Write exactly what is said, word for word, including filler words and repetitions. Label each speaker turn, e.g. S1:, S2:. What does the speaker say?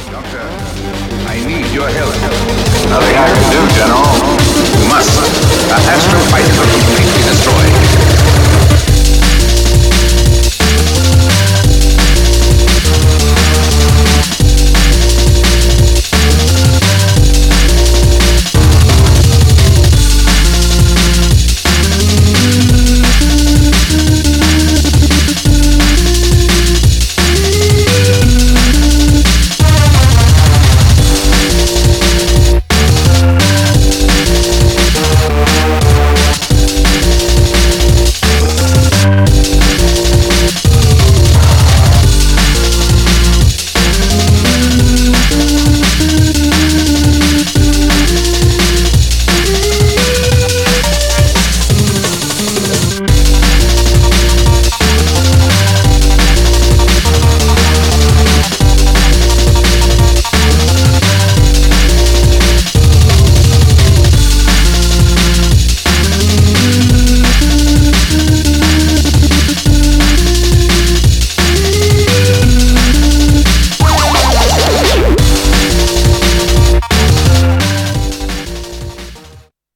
S1: Doctor, I need your help.
S2: Nothing I can do, General.
S1: You must. The astral fighter will completely destroy